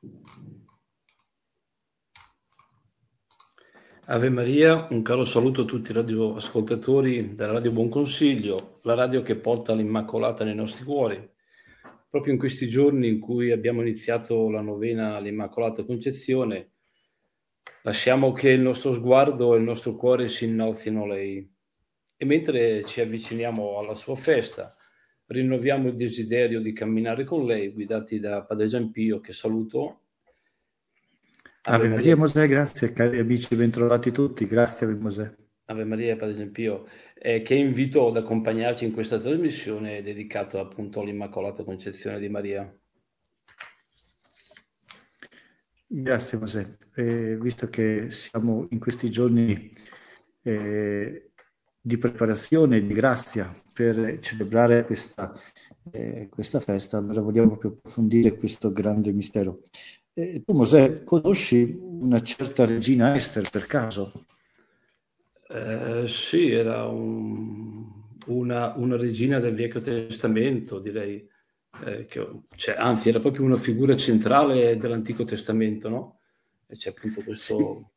Ave Maria, un caro saluto a tutti i radioascoltatori della Radio Buon Consiglio, la radio che porta l'Immacolata nei nostri cuori. Proprio in questi giorni in cui abbiamo iniziato la novena all'Immacolata Concezione, lasciamo che il nostro sguardo e il nostro cuore si innalzino a lei. E mentre ci avviciniamo alla sua festa, rinnoviamo il desiderio di camminare con lei, guidati da Padre Giampio, che saluto. Ave Ave Maria. Maria Mosè, grazie cari amici, bentrovati tutti, grazie Ave Mosè. Ave Maria, Padre Giampio, che invito ad accompagnarci in questa trasmissione dedicata appunto all'Immacolata Concezione di Maria. Grazie Mosè. Visto che siamo in questi giorni di preparazione e di grazia per celebrare questa festa, allora vogliamo proprio approfondire questo grande mistero. Tu Mosè, conosci una certa regina Ester per caso? Sì, era una regina del Vecchio Testamento, direi, anzi era proprio una figura centrale dell'Antico Testamento, no? E c'è appunto Sì. questo...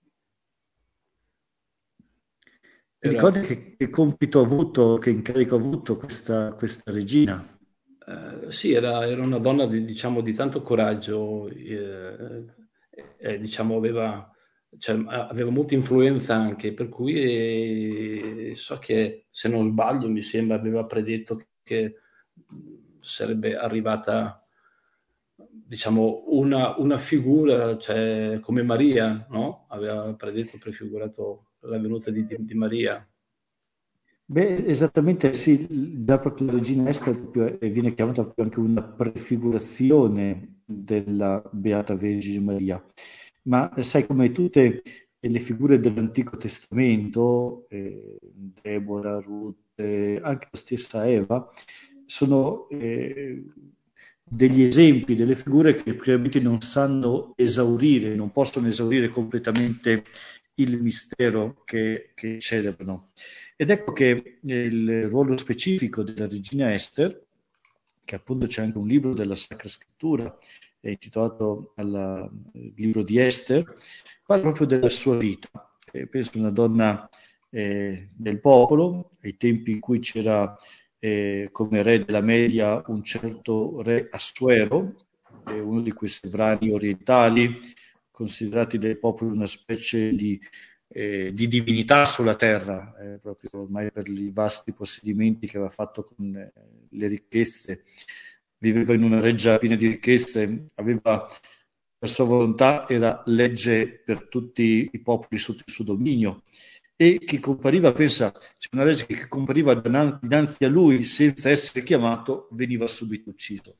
Ti Era, ricordi che compito ha avuto, che incarico ha avuto questa regina? sì, era una donna diciamo, di tanto coraggio, diciamo, aveva molta influenza anche, per cui so che, se non sbaglio, mi sembra, aveva predetto che sarebbe arrivata, diciamo, una figura, cioè, come Maria, no? Aveva predetto, prefigurato la venuta di Maria. Beh, esattamente sì, già proprio la regina Ester viene chiamata proprio anche una prefigurazione della Beata Vergine Maria. Ma sai, come tutte le figure dell'Antico Testamento, Deborah, Ruth, anche la stessa Eva, sono degli esempi, delle figure che probabilmente non sanno esaurire, non possono esaurire completamente il mistero che celebrano. Ed ecco che il ruolo specifico della regina Ester, che appunto c'è anche un libro della Sacra Scrittura intitolato il libro di Ester, parla proprio della sua vita. Penso una donna del popolo, ai tempi in cui c'era come re della Media un certo re Assuero, uno di quei sovrani orientali, considerati dai popoli una specie di divinità sulla terra, proprio ormai per i vasti possedimenti che aveva fatto con le ricchezze. Viveva in una reggia piena di ricchezze, aveva per sua volontà, era legge per tutti i popoli sotto il suo dominio. E chi compariva, pensa, c'è una legge che compariva dinanzi a lui senza essere chiamato, veniva subito ucciso.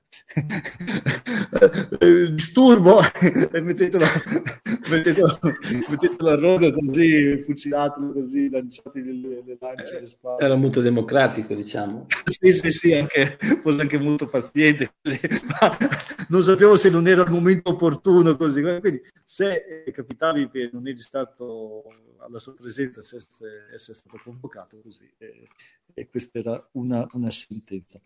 Disturbo, mettetelo, mettetelo a rogo così, fucilatelo così, lanciati le lance alle Era spalle. molto democratico, diciamo. Sì, sì, sì, fosse anche molto paziente, ma non sapevo se non era il momento opportuno così. Quindi se capitavi che non eri stato alla sua presenza, se essere stato convocato così, e questa era una sentenza.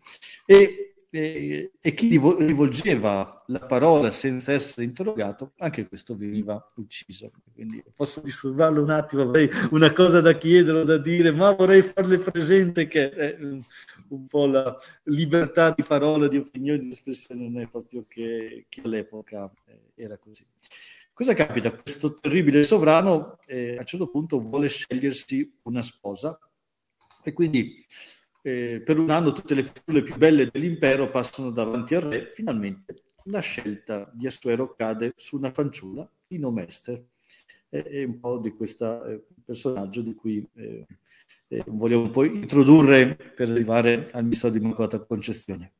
E chi rivolgeva la parola senza essere interrogato, anche questo veniva ucciso. Quindi posso disturbarlo un attimo, avrei una cosa da chiedere o da dire, ma vorrei farle presente che un po' la libertà di parola, di opinione, di espressione non è proprio che all'epoca era così. Cosa capita? Questo terribile sovrano a un certo punto vuole scegliersi una sposa e quindi per un anno tutte le figure più belle dell'impero passano davanti al re. Finalmente la scelta di Assuero cade su una fanciulla di nome Ester. È un po' di questo personaggio di cui vogliamo poi introdurre per arrivare al mistero di Immacolata Concezione.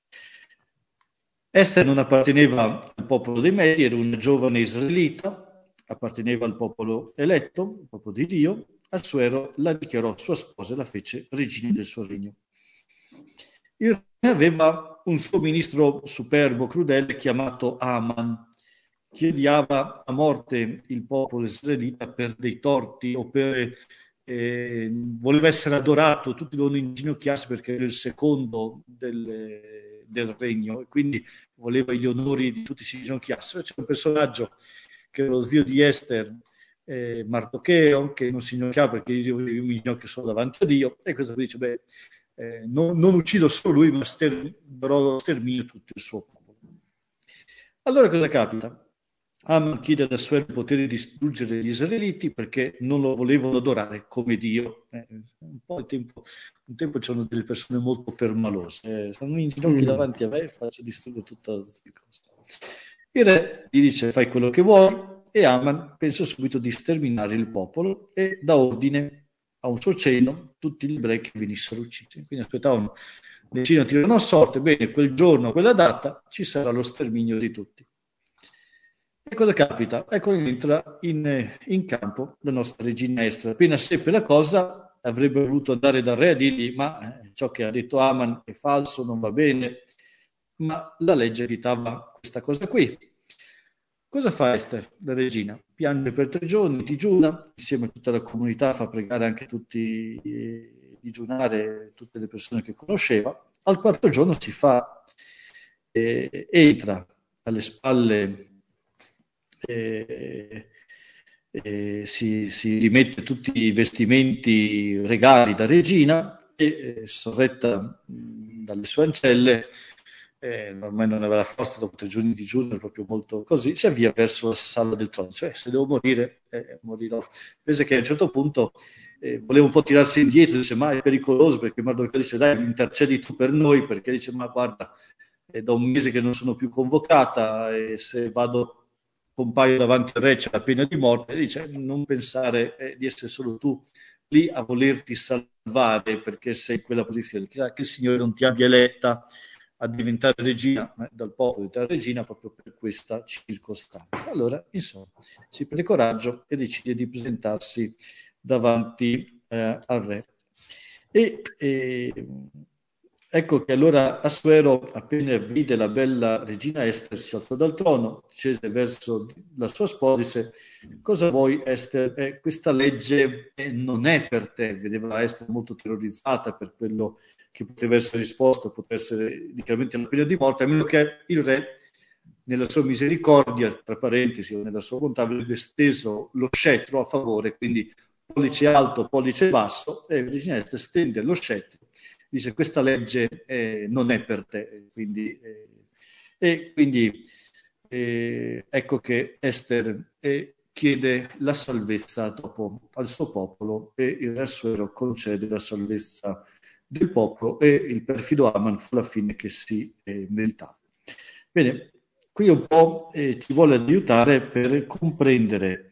Ester non apparteneva al popolo dei Medi, era una giovane israelita, apparteneva al popolo eletto, il popolo di Dio. Assuero la dichiarò sua sposa e la fece regina del suo regno. Il re aveva un suo ministro superbo, crudele, chiamato Aman, che odiava a morte il popolo israelita per dei torti o per voleva essere adorato, tutti dovevano inginocchiarsi perché era il secondo del regno, e quindi voleva gli onori di tutti si ginocchiassero. C'è un personaggio che è lo zio di Ester, Mardocheo, che non si ginocchiava perché io mi ginocchio solo davanti a Dio, e cosa dice? Non uccido solo lui, ma darò sterminio tutto il suo popolo. Allora cosa capita? Aman chiede ad Assuero il potere di distruggere gli israeliti perché non lo volevano adorare come Dio. Un tempo c'erano delle persone molto permalose, sono in ginocchio davanti a me e faccio distruggere tutte queste cose. Il re gli dice fai quello che vuoi, e Aman pensa subito di sterminare il popolo e dà ordine a un suo cenno tutti gli ebrei che venissero uccisi. Quindi aspettavano decine tirano a sorte, bene, quel giorno, quella data, ci sarà lo sterminio di tutti. E cosa capita? Ecco, entra in campo la nostra regina Ester. Appena seppe la cosa, avrebbe voluto andare dal re a dirgli, ma ciò che ha detto Aman è falso, non va bene, ma la legge evitava questa cosa qui. Cosa fa Ester, la regina? Piange per 3 giorni, digiuna, insieme a tutta la comunità, fa pregare anche tutti, digiunare tutte le persone che conosceva. Al 4° giorno si fa, entra alle spalle, si rimette tutti i vestimenti regali da regina e, sorretta dalle sue ancelle, ormai non aveva la forza, dopo 3 giorni di digiuno, è proprio molto così, si avvia verso la sala del trono. Cioè, se devo morire, morirò. Pensa che a un certo punto voleva un po' tirarsi indietro, dice ma è pericoloso, perché Mardocheo dice dai, intercedi tu per noi, perché dice ma guarda, è da un mese che non sono più convocata, e se compaio davanti al re c'è la pena di morte. E dice non pensare di essere solo tu lì a volerti salvare perché sei in quella posizione, che il Signore non ti abbia eletta a diventare regina, dal popolo diventare regina proprio per questa circostanza. Allora, insomma, si prende coraggio e decide di presentarsi davanti al re. Ecco che allora Assuero, appena vide la bella regina Ester, si alzò dal trono, scese verso la sua sposa e disse: cosa vuoi, Ester? Questa legge non è per te. Vedeva Ester molto terrorizzata per quello che poteva essere risposto, poteva essere chiaramente la pena di morte, a meno che il re, nella sua misericordia, tra parentesi, o nella sua bontà, avrebbe steso lo scettro a favore, quindi pollice alto, pollice basso, e la regina Ester stende lo scettro, dice questa legge non è per te, quindi ecco che Ester chiede la salvezza dopo al suo popolo, e il re Assuero concede la salvezza del popolo, e il perfido Aman fu la fine che si meritava. Bene, qui un po' ci vuole aiutare per comprendere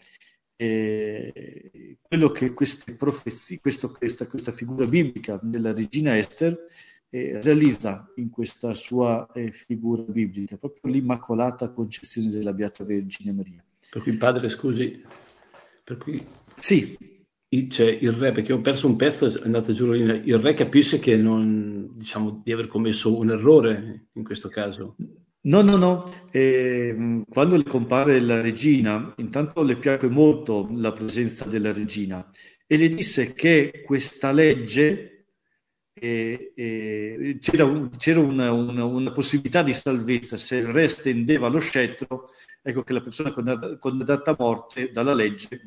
quello che queste profezie, questa figura biblica della regina Ester realizza in questa sua figura biblica, proprio l'Immacolata Concezione della Beata Vergine Maria. Per cui padre, scusi, per cui sì, c'è il re, perché ho perso un pezzo, è andato giù il re capisce che non, diciamo, di aver commesso un errore in questo caso. No. Quando le compare la regina, intanto le piacque molto la presenza della regina e le disse che questa legge c'era una possibilità di salvezza se il re stendeva lo scettro. Ecco che la persona condannata a morte dalla legge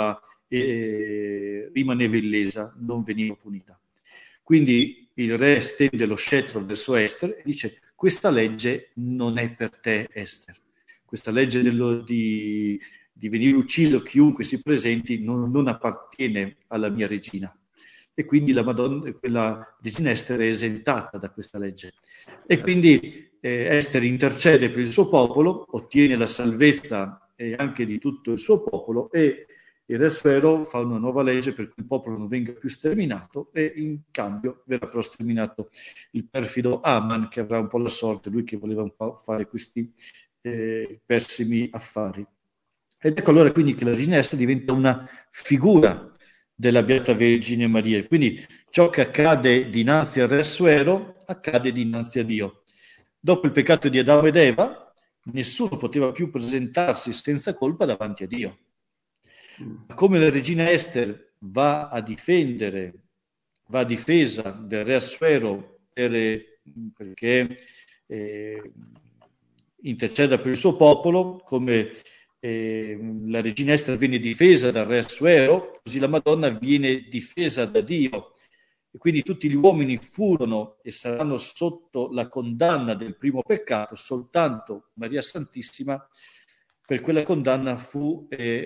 rimaneva illesa, non veniva punita. Quindi il re stende lo scettro verso Ester e dice: questa legge non è per te, Ester. Questa legge di venire ucciso chiunque si presenti non appartiene alla mia regina. E quindi quella regina Ester è esentata da questa legge. E quindi Ester intercede per il suo popolo, ottiene la salvezza anche di tutto il suo popolo, e il re Assuero fa una nuova legge per cui il popolo non venga più sterminato, e in cambio verrà però sterminato il perfido Aman, che avrà un po' la sorte, lui che voleva fare questi pessimi affari. Ed ecco allora quindi che la regina Ester diventa una figura della Beata Vergine Maria. Quindi ciò che accade dinanzi al re Assuero accade dinanzi a Dio. Dopo il peccato di Adamo ed Eva, nessuno poteva più presentarsi senza colpa davanti a Dio. Come la regina Ester va a difesa del re Assuero perché interceda per il suo popolo, come la regina Esther viene difesa dal re Assuero, così la Madonna viene difesa da Dio. E quindi tutti gli uomini furono e saranno sotto la condanna del primo peccato, soltanto Maria Santissima per quella condanna fu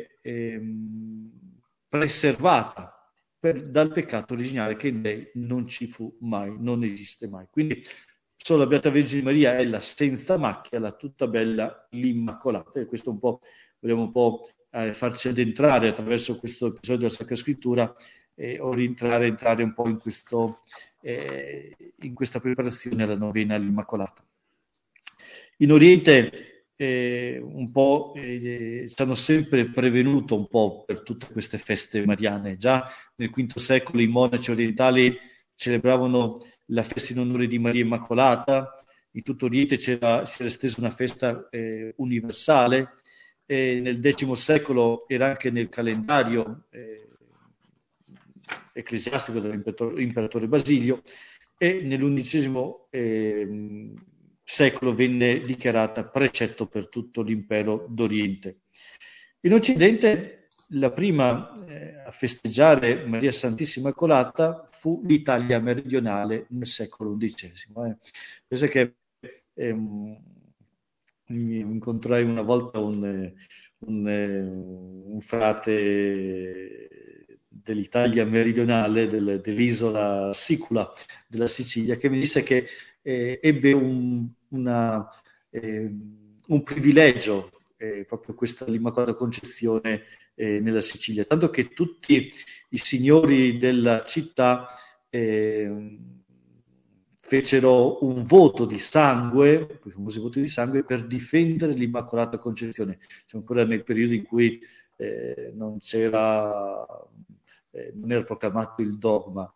preservata dal peccato originale, che in lei non ci fu mai, non esiste mai. Quindi solo la Beata Vergine Maria è la senza macchia, la tutta bella, l'Immacolata. E questo vogliamo un po' farci addentrare attraverso questo episodio della Sacra Scrittura, o entrare un po' in questa preparazione alla novena all'Immacolata. In Oriente un po' ci hanno sempre prevenuto un po' per tutte queste feste mariane. Già nel V secolo i monaci orientali celebravano la festa in onore di Maria Immacolata. In tutto Oriente si era estesa una festa universale, e nel X secolo era anche nel calendario ecclesiastico dell'imperatore Basilio, e nell'XI secolo venne dichiarata precetto per tutto l'impero d'Oriente. In Occidente la prima a festeggiare Maria Santissima Immacolata fu l'Italia meridionale nel secolo XI. Penso che mi incontrai una volta un frate dell'Italia meridionale, dell'isola Sicula della Sicilia, che mi disse che ebbe un privilegio, proprio questa l'Immacolata Concezione nella Sicilia, tanto che tutti i signori della città fecero un voto di sangue, i famosi voti di sangue, per difendere l'Immacolata Concezione. Siamo ancora nel periodo in cui non era proclamato il dogma.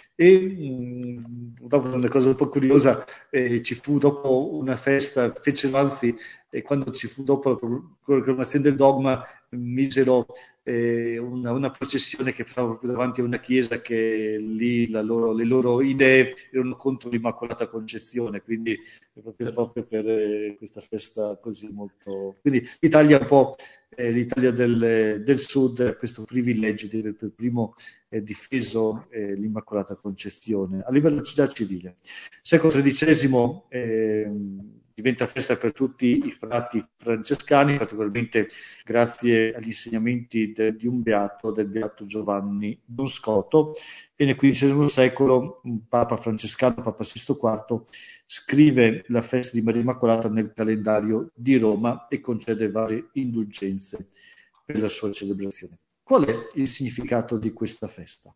E dopo una cosa un po' curiosa, ci fu dopo una festa, fecero anzi, quando ci fu dopo la proclamazione del dogma, misero una processione che stava proprio davanti a una chiesa, che lì le loro idee erano contro l'Immacolata Concezione, quindi proprio per questa festa così molto... Quindi l'Italia un po', l'Italia del Sud ha questo privilegio di aver per primo difeso l'Immacolata Concezione a livello già civile. Secolo XIII diventa festa per tutti i frati francescani, particolarmente grazie agli insegnamenti di un beato, del beato Giovanni Boscoto, e nel XV secolo un papa francescano, Papa Sisto IV, scrive la festa di Maria Immacolata nel calendario di Roma e concede varie indulgenze per la sua celebrazione. Qual è il significato di questa festa?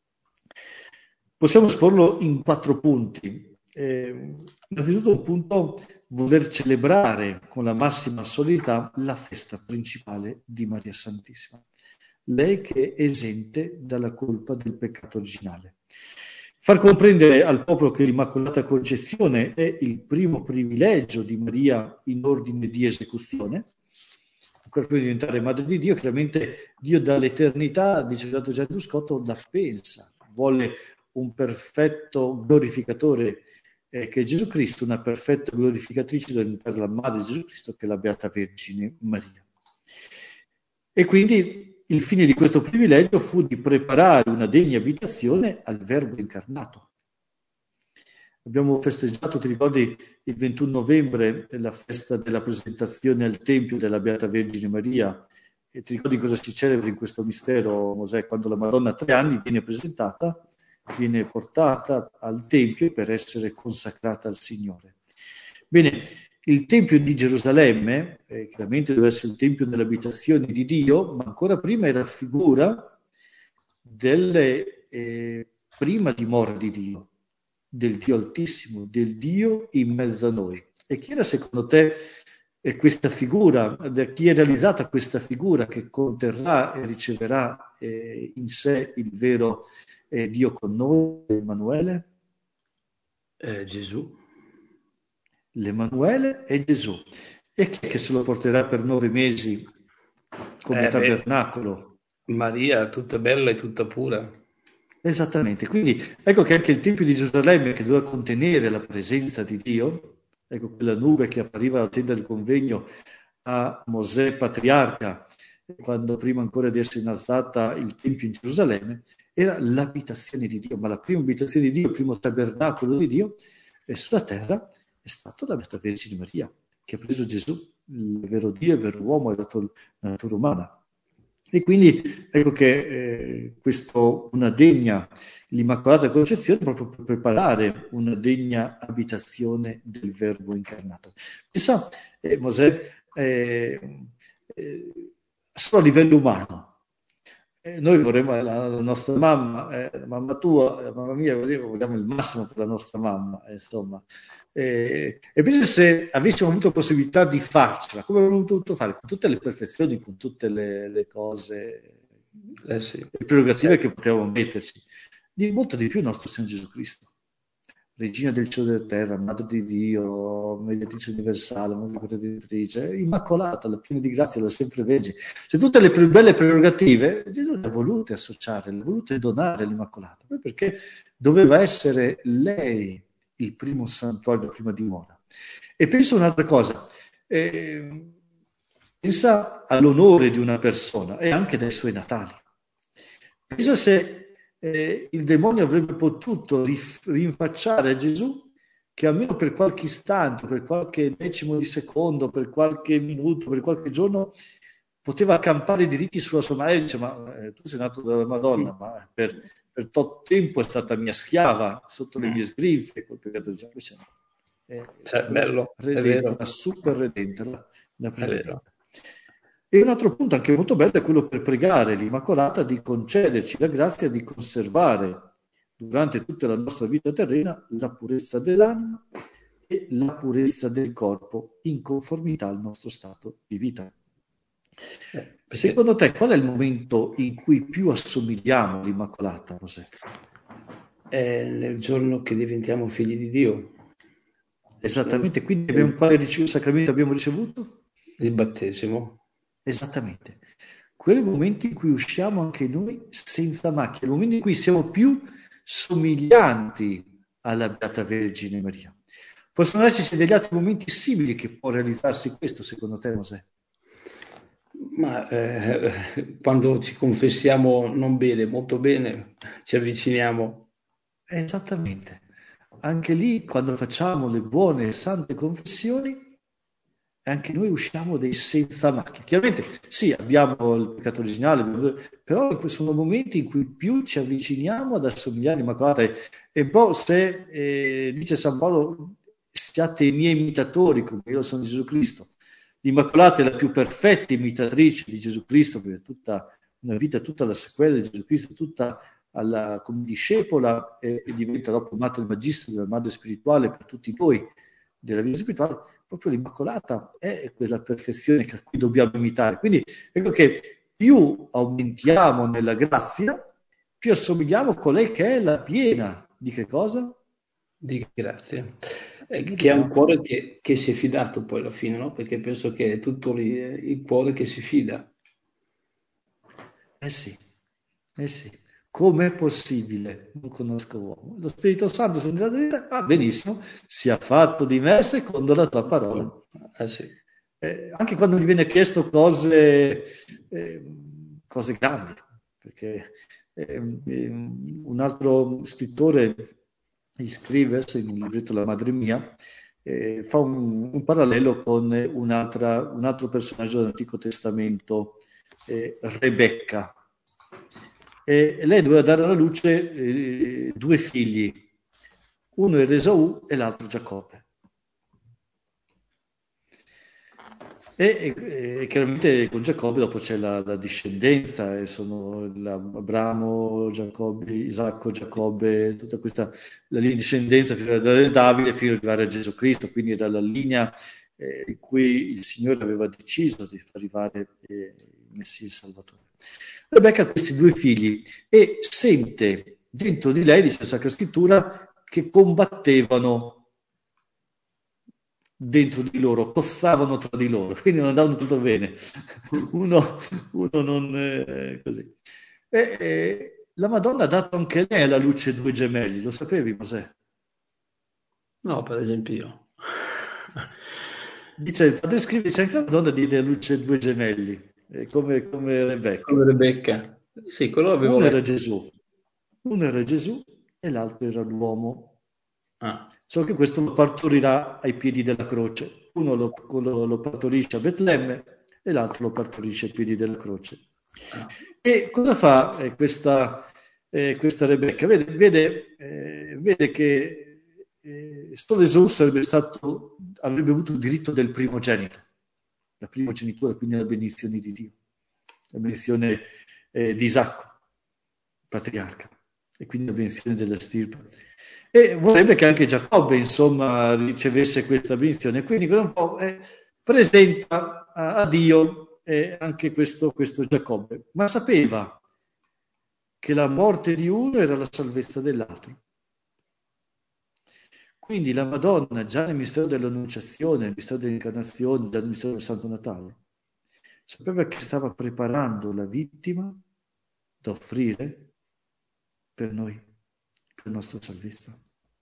Possiamo esporlo in 4 punti. Innanzitutto un punto: voler celebrare con la massima solidità la festa principale di Maria Santissima, lei che è esente dalla colpa del peccato originale. Far comprendere al popolo che l'Immacolata Concezione è il primo privilegio di Maria in ordine di esecuzione. Ancora prima di diventare Madre di Dio, chiaramente Dio dall'eternità, dice il Beato Giovanni Boscoto, la pensa, vuole un perfetto glorificatore che è Gesù Cristo, una perfetta glorificatrice per la Madre di Gesù Cristo, che è la Beata Vergine Maria. E quindi il fine di questo privilegio fu di preparare una degna abitazione al Verbo incarnato. Abbiamo festeggiato, ti ricordi, il 21 novembre la festa della presentazione al Tempio della Beata Vergine Maria, e ti ricordi cosa si celebra in questo mistero, Mosè? Quando la Madonna a 3 anni viene presentata, viene portata al Tempio per essere consacrata al Signore. Bene, il Tempio di Gerusalemme, chiaramente deve essere il Tempio dell'abitazione di Dio, ma ancora prima era figura delle prima dimora di Dio, del Dio Altissimo, del Dio in mezzo a noi. E chi era secondo te questa figura? Chi è realizzata questa figura che conterrà e riceverà in sé il vero Dio con noi, Emanuele? Gesù. L'Emanuele è Gesù. E chi è che se lo porterà per 9 mesi come tabernacolo? Maria, tutta bella e tutta pura. Esattamente, quindi ecco che anche il Tempio di Gerusalemme, che doveva contenere la presenza di Dio, ecco, quella nube che appariva alla tenda del convegno a Mosè patriarca, quando prima ancora di essere innalzata il Tempio in Gerusalemme, era l'abitazione di Dio, ma la prima abitazione di Dio, il primo tabernacolo di Dio sulla terra è stata la Beata Vergine Maria, che ha preso Gesù, il vero Dio, il vero uomo, e ha dato la natura umana. E quindi ecco che una degna, l'Immacolata Concezione, proprio per preparare una degna abitazione del Verbo incarnato. Pensa, Mosè, solo a livello umano. Noi vorremmo la nostra mamma, la mamma tua, la mamma mia, così vogliamo il massimo per la nostra mamma, insomma. E invece se avessimo avuto possibilità di farcela, come avremmo dovuto fare? Con tutte le perfezioni, con tutte le cose, Sì. le prerogative che potevamo metterci. Di molto di più il nostro Signore Gesù Cristo. Regina del cielo e della terra, Madre di Dio, Mediatrice universale, Madre protettrice, Immacolata, la piena di grazia, la sempre Vergine. Cioè, tutte le più belle prerogative Gesù le ha volute associare, le ha volute donare all'Immacolata, perché doveva essere lei il primo santuario, la prima dimora. E penso un'altra cosa, pensa all'onore di una persona e anche dai suoi natali. Pensa se il demonio avrebbe potuto rinfacciare a Gesù che almeno per qualche istante, per qualche decimo di secondo, per qualche minuto, per qualche giorno poteva accampare i diritti sulla sua madre. Dice, ma tu sei nato dalla Madonna, ma per tot tempo è stata mia schiava sotto le mie sgrinfie, col peccato di Giacomo. Bello, redenta, è vero. la super redenta, la È vero. E un altro punto anche molto bello è quello per pregare l'Immacolata di concederci la grazia di conservare durante tutta la nostra vita terrena la purezza dell'anima e la purezza del corpo in conformità al nostro stato di vita. Secondo te qual è il momento in cui più assomigliamo all'Immacolata, José? È nel giorno che diventiamo figli di Dio. Esattamente, quindi quale sacramento abbiamo ricevuto? Il battesimo. Esattamente. Quel momento in cui usciamo anche noi senza macchia, il momento in cui siamo più somiglianti alla Beata Vergine Maria. Possono esserci degli altri momenti simili che può realizzarsi questo, secondo te, Mosè? Ma quando ci confessiamo non bene, molto bene, ci avviciniamo. Esattamente. Anche lì, quando facciamo le buone e sante confessioni, anche noi usciamo dei senza macchia. Chiaramente, sì, abbiamo il peccato originale, però sono momenti in cui più ci avviciniamo ad assomigliare all'Immacolata. E un po' se, dice San Paolo, siate i miei imitatori, come io sono Gesù Cristo. L'Immacolata è la più perfetta imitatrice di Gesù Cristo, perché è tutta una vita, tutta la sequela di Gesù Cristo, tutta come discepola e diventa dopo madre magistro della madre spirituale per tutti voi della vita spirituale. Proprio l'Immacolata è quella perfezione a cui dobbiamo imitare. Quindi ecco che più aumentiamo nella grazia, più assomigliamo a colei che è la piena di che cosa? Di grazia. Che ha un cuore che si è fidato poi alla fine, no? Perché penso che è tutto lì, il cuore che si fida. Eh sì. Com'è possibile? Non conosco uomo. Lo Spirito Santo sono già detto, benissimo, sia fatto di me secondo la tua parola. Sì. Anche quando gli viene chiesto cose grandi, perché un altro scrittore scrive in un libretto La Madre Mia, fa un parallelo con un altro personaggio dell'Antico Testamento, Rebecca. E lei doveva dare alla luce 2 figli, uno era Esaù e l'altro Giacobbe. E chiaramente con Giacobbe dopo c'è la discendenza, e sono Abramo, Giacobbe, Isacco, Giacobbe, tutta questa la linea di discendenza fino ad arrivare a Davide, fino ad arrivare a Gesù Cristo, quindi era la linea in cui il Signore aveva deciso di far arrivare il Messia il Salvatore. Rebecca ha questi 2 figli e sente dentro di lei, dice la Sacra Scrittura, che combattevano dentro di loro, cozzavano tra di loro, quindi non andavano tutto bene. Uno non così. La Madonna ha dato anche lei alla luce 2 gemelli, lo sapevi, Mosè? No, per esempio io. Dice, padre scrive, dice anche la Madonna diede a luce due gemelli, come Rebecca. Come Rebecca. Sì, quello l'avevo Uno era letto. Gesù, uno era Gesù e l'altro era l'uomo. Ah, Solo che questo lo partorirà ai piedi della croce. Uno lo partorisce a Betlemme e l'altro lo partorisce ai piedi della croce. ah. E cosa fa questa Rebecca? Vede che solo Gesù avrebbe avuto il diritto del primogenito, la primogenitura, quindi la benedizione di Dio, la benedizione di Isacco, patriarca, e quindi la benedizione della stirpe. E vorrebbe che anche Giacobbe, insomma, ricevesse questa benedizione. Quindi un po' presenta a Dio anche questo Giacobbe, ma sapeva che la morte di uno era la salvezza dell'altro. Quindi la Madonna, già nel mistero dell'Annunciazione, nel mistero dell'Incarnazione, già nel mistero del Santo Natale, sapeva che stava preparando la vittima da offrire per noi, per la nostra salvezza.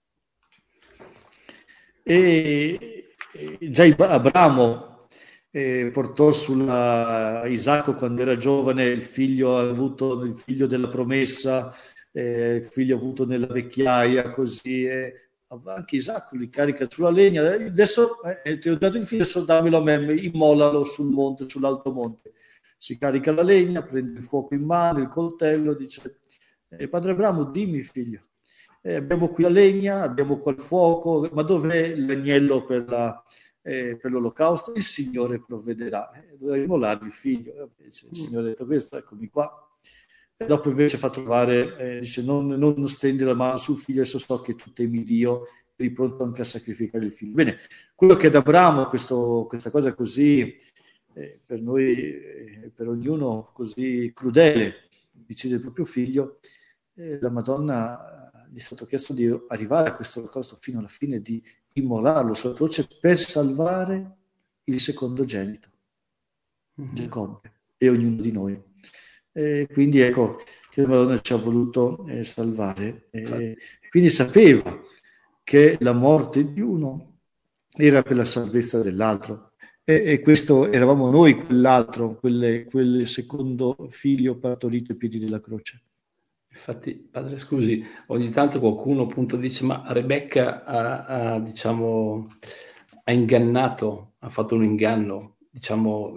E già Abramo portò sulla Isacco quando era giovane il figlio, il figlio della promessa, il figlio avuto nella vecchiaia, così. Anche Isacco li carica sulla legna. Adesso ti ho dato il figlio, adesso dammelo a me, immolalo sul monte, sull'alto monte. Si carica la legna, prende il fuoco in mano, il coltello, dice: Padre Abramo, dimmi figlio, abbiamo qui la legna, abbiamo qua il fuoco, ma dov'è l'agnello per l'olocausto? Il Signore provvederà. Doveva immolare il figlio. Il Signore ha detto questo, eccomi qua. E dopo invece fa trovare, dice non stendi la mano sul figlio, adesso so che tu temi Dio, eri pronto anche a sacrificare il figlio. Bene, quello che ad Abramo, questa cosa così, per noi, per ognuno così crudele, uccide il proprio figlio, la Madonna gli è stato chiesto di arrivare a questo olocausto fino alla fine, di immolarlo sulla croce per salvare il secondogenito, Giacobbe, e ognuno di noi. Quindi ecco che la Madonna ci ha voluto salvare. Quindi sapeva che la morte di uno era per la salvezza dell'altro. E questo eravamo noi, quell'altro, quel secondo figlio partorito ai piedi della croce. Infatti, padre, scusi, ogni tanto qualcuno appunto dice, ma Rebecca diciamo, ha ingannato, ha fatto un inganno, diciamo,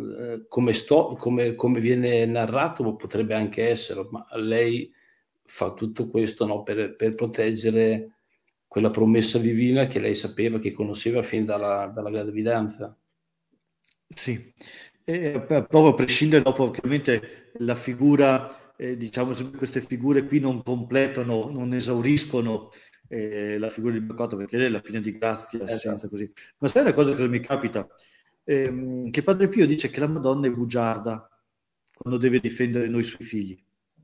come viene narrato potrebbe anche essere, ma lei fa tutto questo, no, per proteggere quella promessa divina che lei sapeva, che conosceva fin dalla gravidanza. Sì, proprio a prescindere dopo, ovviamente la figura, diciamo sempre queste figure qui non completano, non esauriscono la figura di peccato, perché lei è la piena di grazia, senza Esatto. così. Ma sai una cosa che mi capita? Che Padre Pio dice che la Madonna è bugiarda quando deve difendere noi suoi figli.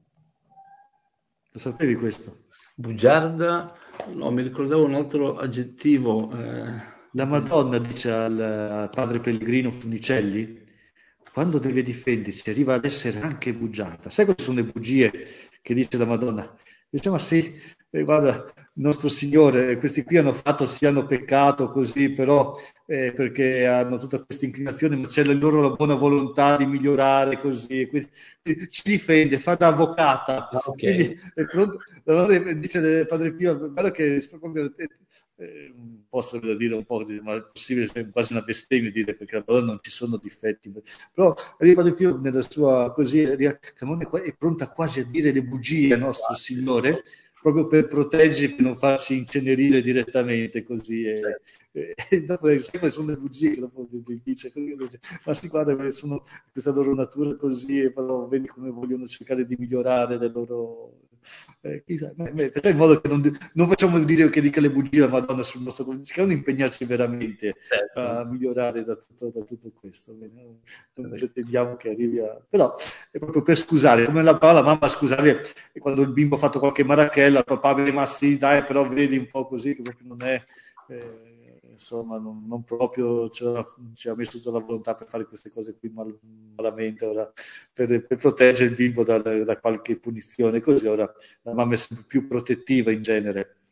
Lo sapevi questo? Bugiarda, no, mi ricordavo un altro aggettivo. La Madonna dice al padre Pellegrino Funicelli, quando deve difendersi, arriva ad essere anche bugiarda. Sai quali sono le bugie che dice la Madonna? Dice, ma sì, guarda, nostro Signore, questi qui hanno fatto, sì, hanno peccato così, però perché hanno tutta questa inclinazione, ma c'è la loro la buona volontà di migliorare così, quindi ci difende, fa da avvocata. Ah, ok. Quindi è pronto, dice Padre Pio, guarda che proprio posso dire un po', ma è possibile, è quasi una bestemmia dire, perché la Madonna non ci sono difetti, però arriva di più nella sua così, è pronta quasi a dire le bugie al nostro Signore, proprio per proteggerci, per non farci incenerire direttamente così. Dopo sempre sono le bugie che dopo dice, ma si guarda, sono questa loro natura così, e però vedi come vogliono cercare di migliorare le loro. Chissà, facciamo in modo che non facciamo dire che dica le bugie alla Madonna sul nostro conto, cerchiamo di impegnarci veramente Certo. a migliorare da tutto questo. Non pretendiamo che arrivi a. Però è proprio per scusare, come la parola mamma scusare quando il bimbo ha fatto qualche marachella, il papà vede ma sì, dai, però vedi un po' così che proprio non è. Insomma, non proprio ci ha messo tutta la volontà per fare queste cose qui malamente, ora, per proteggere il bimbo da qualche punizione, così ora la mamma è sempre più protettiva in genere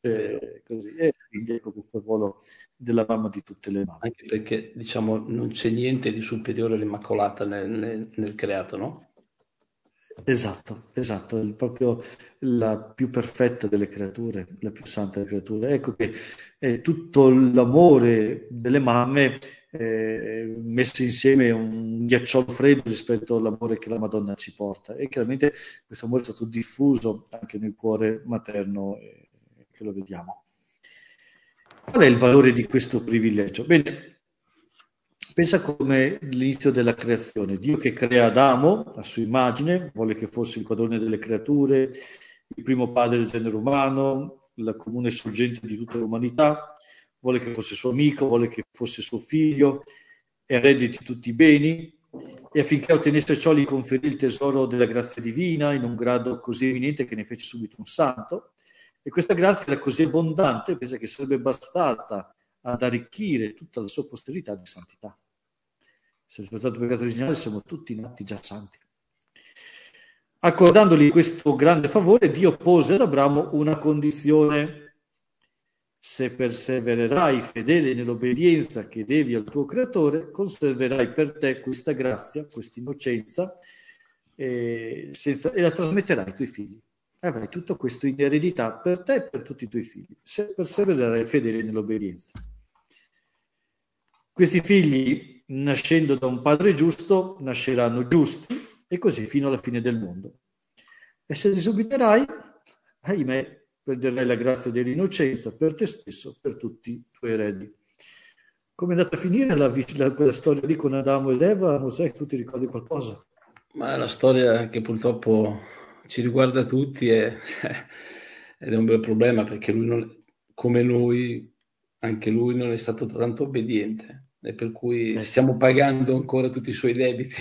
così. E quindi ecco questo ruolo della mamma di tutte le mamme. Anche perché, diciamo, non c'è niente di superiore all'Immacolata nel creato, no? Esatto, esatto, è proprio la più perfetta delle creature, la più santa delle creature. Ecco che tutto l'amore delle mamme messo insieme è un ghiacciolo freddo rispetto all'amore che la Madonna ci porta. E chiaramente questo amore è stato diffuso anche nel cuore materno, che lo vediamo. Qual è il valore di questo privilegio? Bene, pensa come l'inizio della creazione. Dio che crea Adamo a sua immagine, vuole che fosse il padrone delle creature, il primo padre del genere umano, la comune sorgente di tutta l'umanità, vuole che fosse suo amico, vuole che fosse suo figlio, erede di tutti i beni, e affinché ottenesse ciò gli conferì il tesoro della grazia divina in un grado così eminente che ne fece subito un santo. E questa grazia era così abbondante, pensa che sarebbe bastata ad arricchire tutta la sua posterità di santità. Se è stato il peccato originale, siamo tutti nati già santi. Accordandogli questo grande favore, Dio pose ad Abramo una condizione: se persevererai fedele nell'obbedienza che devi al tuo creatore, conserverai per te questa grazia, questa innocenza, e la trasmetterai ai tuoi figli. Avrai tutto questo in eredità per te e per tutti i tuoi figli, se persevererai fedele nell'obbedienza. Questi figli, nascendo da un padre giusto, nasceranno giusti, e così fino alla fine del mondo. E se disobbederai, ahimè, perderai la grazia dell'innocenza per te stesso, per tutti i tuoi eredi. Come è andata a finire quella storia lì con Adamo ed Eva? Mosè, tu ti ricordi qualcosa? Ma è una storia che purtroppo ci riguarda tutti ed è un bel problema perché come noi, anche lui non è stato tanto obbediente e per cui Sì. stiamo pagando ancora tutti i suoi debiti.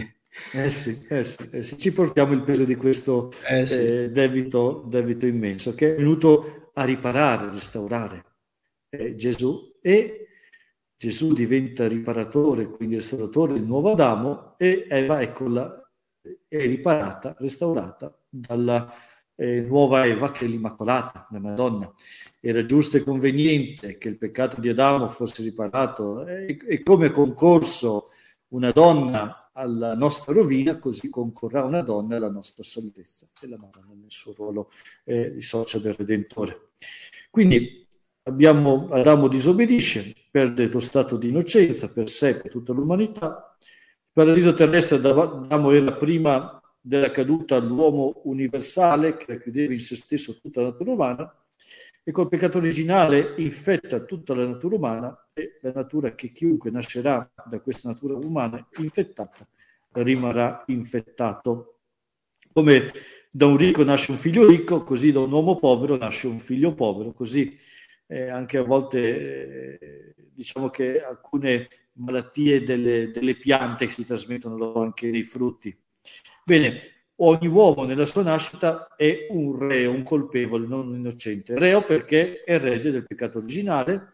Sì. Ci portiamo il peso di questo Sì. debito immenso che è venuto a riparare, a restaurare Gesù, e Gesù diventa riparatore, quindi restauratore del nuovo Adamo, e Eva, eccola, è riparata, restaurata dalla nuova Eva, che è l'Immacolata, la Madonna. Era giusto e conveniente che il peccato di Adamo fosse riparato, e come concorso una donna alla nostra rovina, così concorrà una donna alla nostra salvezza, e la Madonna nel suo ruolo di socia del Redentore. Quindi Adamo disobbedisce, perde il suo stato di innocenza per sé e per tutta l'umanità. Il paradiso terrestre Adamo era prima della caduta l'uomo universale che racchiudeva in se stesso tutta la natura umana, e col peccato originale infetta tutta la natura umana, e la natura che chiunque nascerà da questa natura umana infettata rimarrà infettato. Come da un ricco nasce un figlio ricco, così da un uomo povero nasce un figlio povero, così anche a volte diciamo che alcune malattie delle piante si trasmettono anche nei frutti. Bene, ogni uomo nella sua nascita è un reo, un colpevole, non un innocente. Reo perché è erede del peccato originale,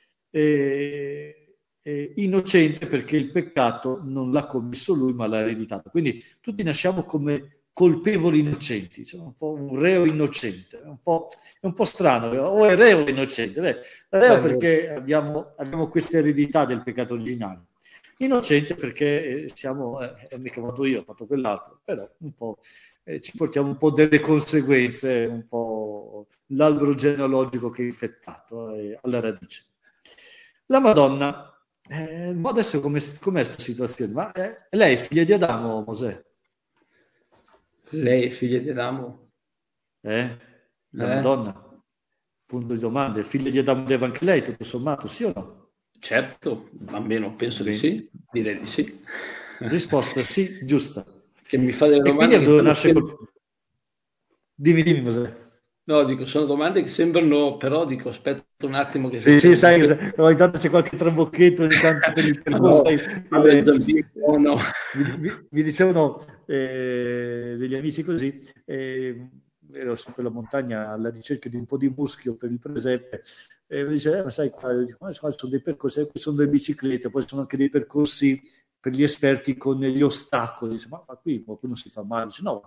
innocente perché il peccato non l'ha commesso lui ma l'ha ereditato. Quindi tutti nasciamo come colpevoli innocenti, cioè un reo innocente, è un po' strano, o è reo o innocente. Reo perché abbiamo questa eredità del peccato originale. Innocente perché siamo, mica vado io, ho fatto quell'altro, però un po' ci portiamo un po' delle conseguenze, un po' l'albero genealogico che è infettato alla radice. La Madonna, adesso com'è questa situazione? Ma lei è figlia di Adamo, Mosè? Lei è figlia di Adamo? La Madonna? Punto di domanda. È figlia di Adamo ed Eva anche lei, tutto sommato, sì o no? Certo, almeno penso di sì, direi di sì. Risposta sì, giusta. Che mi fa delle E quindi domande dove nasce Dimmi, Mosè. No, dico, sono domande che sembrano, però dico, aspetta un attimo che Sì, cerco sai, di... ogni tanto c'è qualche trabocchetto ogni tanto per il Ma percorso. no, no. Mi dicevano degli amici così, ero su quella montagna alla ricerca di un po' di muschio per il presepe, e mi dice, ma sai, qua sono dei percorsi, qui sono delle biciclette, poi sono anche dei percorsi per gli esperti con gli ostacoli. Dice, ma qui qualcuno si fa male? Dice, no,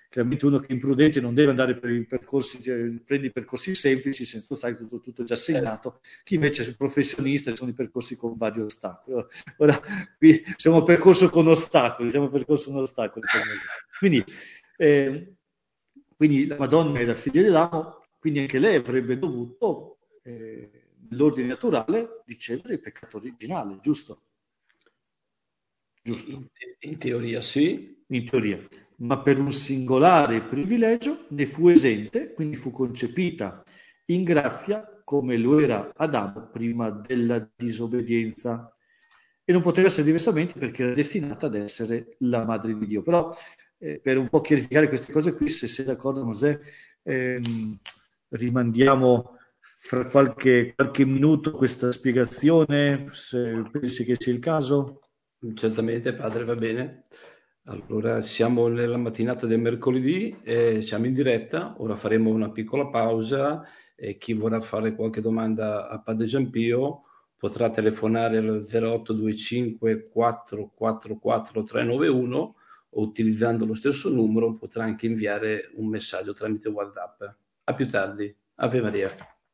chiaramente uno che è imprudente non deve andare per i percorsi, prendi i percorsi semplici, senza sai tutto già segnato. Chi invece è professionista sono i percorsi con vari ostacoli. Ora, qui siamo percorso con ostacoli, Quindi, quindi la Madonna era figlia di Adamo, quindi anche lei avrebbe dovuto, nell'ordine naturale, ricevere il peccato originale, giusto? Giusto. In teoria sì. In teoria. Ma per un singolare privilegio ne fu esente, quindi fu concepita in grazia come lo era Adamo prima della disobbedienza. E non poteva essere diversamente perché era destinata ad essere la madre di Dio. Però per un po' chiarificare queste cose qui, se sei d'accordo Mosè, rimandiamo fra qualche minuto questa spiegazione, se pensi che sia il caso. Certamente, padre, va bene. Allora, siamo nella mattinata del mercoledì, siamo in diretta, ora faremo una piccola pausa e chi vorrà fare qualche domanda a padre Giampio potrà telefonare al 0825 444 391 o utilizzando lo stesso numero potrà anche inviare un messaggio tramite WhatsApp. A più tardi. Ave Maria.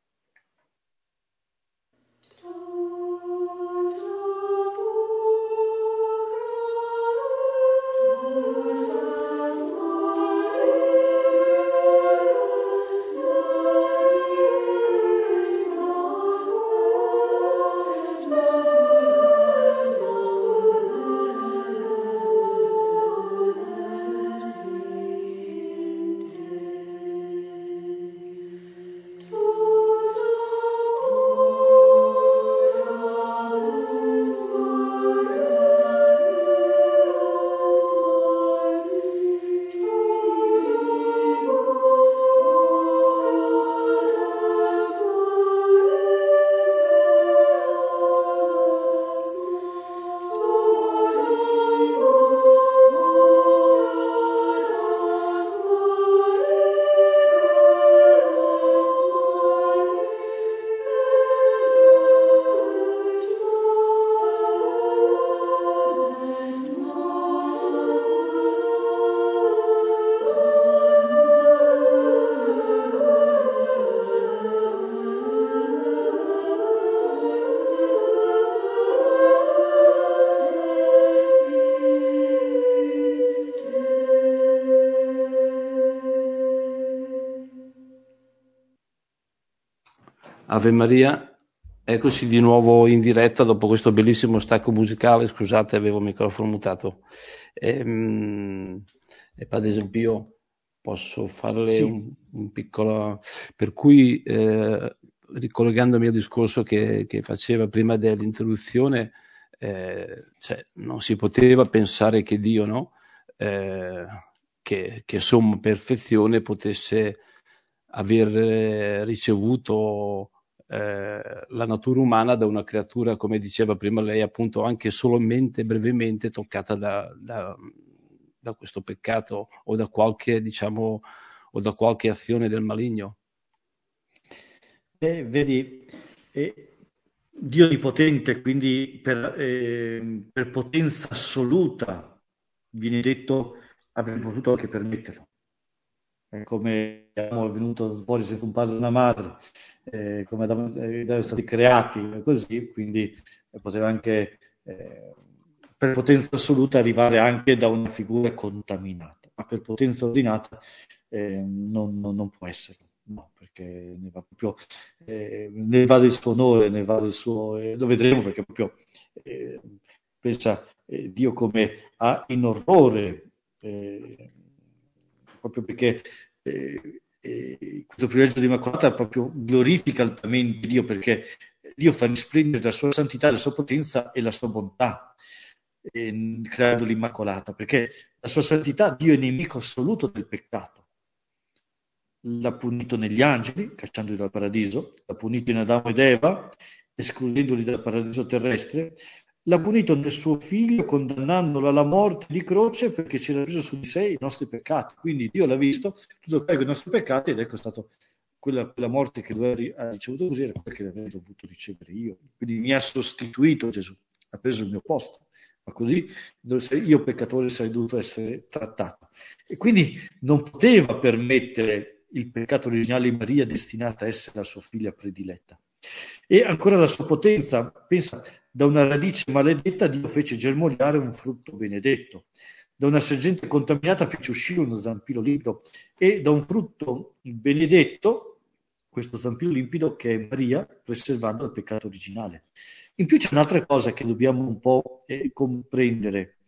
Ave Maria, eccoci di nuovo in diretta dopo questo bellissimo stacco musicale. Scusate, avevo il microfono mutato. Padre Esempio, posso farle Sì. un piccolo... Per cui, ricollegandomi al discorso che faceva prima dell'introduzione, cioè, non si poteva pensare che Dio, no? Che somma perfezione potesse aver ricevuto la natura umana da una creatura, come diceva prima lei, appunto anche solamente brevemente toccata da questo peccato o da qualche, diciamo, o da qualche azione del maligno. Vedi, Dio Onnipotente, quindi per potenza assoluta, viene detto, avrebbe potuto anche permetterlo. È come Adamo è venuto fuori senza un padre e una madre, come Adamo sono stati creati, così, quindi poteva anche, per potenza assoluta, arrivare anche da una figura contaminata, ma per potenza ordinata non può essere. No, perché ne va proprio, ne va del suo onore, ne va del suo, lo vedremo perché proprio pensa Dio come ha in orrore, proprio perché questo privilegio di Immacolata proprio glorifica altamente Dio, perché Dio fa risplendere la sua santità, la sua potenza e la sua bontà, creando l'Immacolata, perché la sua santità, Dio è nemico assoluto del peccato. L'ha punito negli angeli, cacciandoli dal paradiso, l'ha punito in Adamo ed Eva, escludendoli dal paradiso terrestre, l'ha punito nel suo figlio, condannandolo alla morte di croce perché si era preso su di sé i nostri peccati. Quindi Dio l'ha visto, tutto carico i nostri peccati, ed ecco è stata quella morte che lui ha ricevuto così, era quella che avrei dovuto ricevere io. Quindi mi ha sostituito Gesù, ha preso il mio posto, ma così io peccatore sarei dovuto essere trattato. E quindi non poteva permettere il peccato originale di Maria destinata a essere la sua figlia prediletta. E ancora la sua potenza, pensa, da una radice maledetta Dio fece germogliare un frutto benedetto, da una sorgente contaminata fece uscire uno zampiro limpido, e da un frutto benedetto, questo zampiro limpido che è Maria, preservando il peccato originale. In più c'è un'altra cosa che dobbiamo un po' comprendere.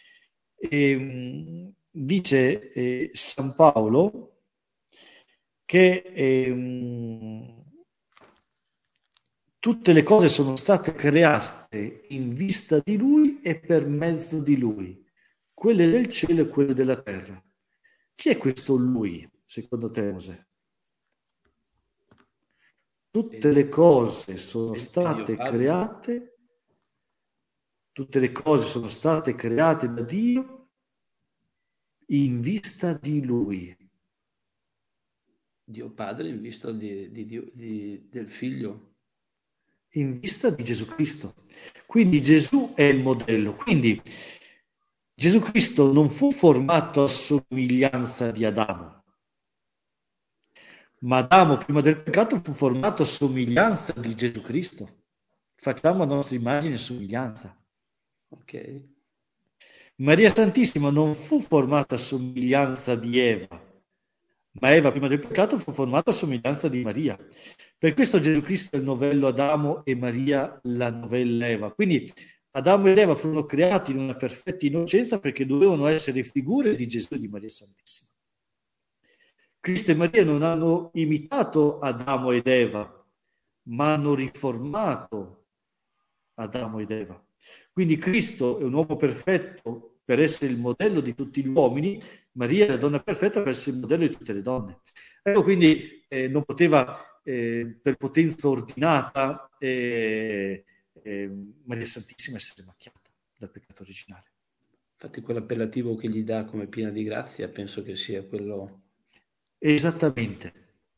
Dice San Paolo che tutte le cose sono state create in vista di Lui e per mezzo di Lui, quelle del cielo e quelle della terra. Chi è questo Lui, secondo te, Mosè? Tutte le cose sono state create, tutte le cose sono state create da Dio in vista di Lui. Dio Padre in vista del Figlio. In vista di Gesù Cristo. Quindi Gesù è il modello. Quindi Gesù Cristo non fu formato a somiglianza di Adamo, ma Adamo prima del peccato fu formato a somiglianza di Gesù Cristo. Facciamo a nostra immagine e somiglianza. Ok. Maria Santissima non fu formata a somiglianza di Eva, ma Eva prima del peccato fu formata a somiglianza di Maria. Per questo Gesù Cristo è il novello Adamo e Maria la novella Eva. Quindi Adamo ed Eva furono creati in una perfetta innocenza perché dovevano essere figure di Gesù e di Maria Santissima. Cristo e Maria non hanno imitato Adamo ed Eva, ma hanno riformato Adamo ed Eva. Quindi Cristo è un uomo perfetto per essere il modello di tutti gli uomini, Maria è la donna perfetta per essere il modello di tutte le donne. Ecco, quindi non poteva per potenza ordinata Maria Santissima essere macchiata dal peccato originale. Infatti quell'appellativo che gli dà come piena di grazia penso che sia quello... Esattamente.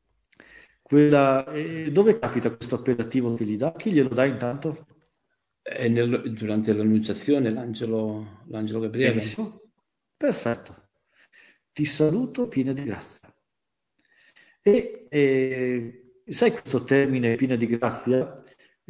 Dove capita questo appellativo che gli dà? Chi glielo dà intanto? Durante l'annunciazione l'angelo Gabriele. Benissimo. Perfetto. Ti saluto piena di grazia. Sai questo termine piena di grazia?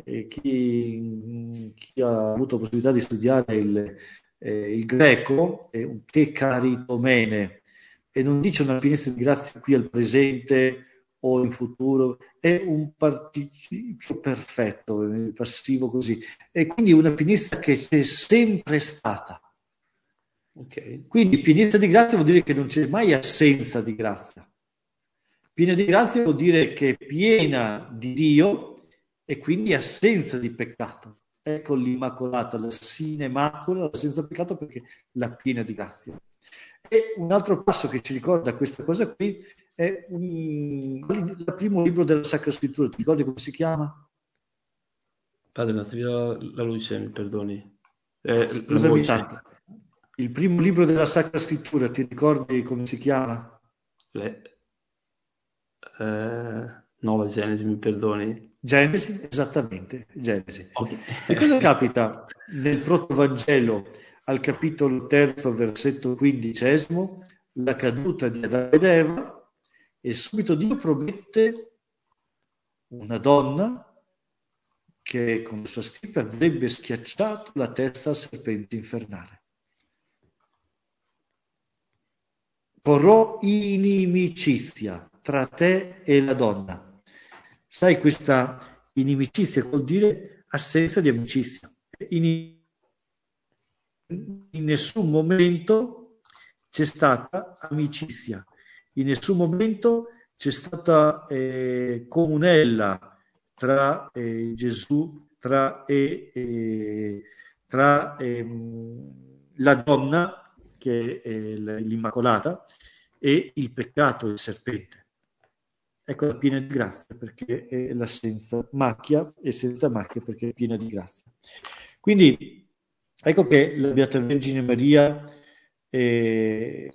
Chi ha avuto possibilità di studiare il greco è un che caritomene, e non dice una pienezza di grazia qui al presente o in futuro, è un participio perfetto, passivo così, e quindi una pienezza che c'è sempre stata. Okay. Quindi pienezza di grazia vuol dire che non c'è mai assenza di grazia. Piena di grazia vuol dire che è piena di Dio e quindi assenza di peccato. Ecco l'Immacolata, la sine macula, la senza peccato, perché la piena di grazia. E un altro passo che ci ricorda questa cosa qui è il primo libro della Sacra Scrittura. Ti ricordi come si chiama? Padre, andate via la luce, mi perdoni. Scusami tanto. Il primo libro della Sacra Scrittura, ti ricordi come si chiama? No, la Genesi, mi perdoni. Genesi, esattamente, Genesi. Okay. E cosa capita nel Protovangelo al capitolo 3, versetto 15, la caduta di Adamo ed Eva, e subito Dio promette una donna che con la sua stirpe avrebbe schiacciato la testa al serpente infernale. Porrò inimicizia tra te e la donna. Sai, questa inimicizia vuol dire assenza di amicizia. In nessun momento c'è stata amicizia, in nessun momento c'è stata comunella tra Gesù, tra la donna, che è l'Immacolata, e il peccato, il serpente. Ecco la piena di grazia, perché è la senza macchia, e senza macchia perché è piena di grazia. Quindi ecco che la Beata Vergine Maria è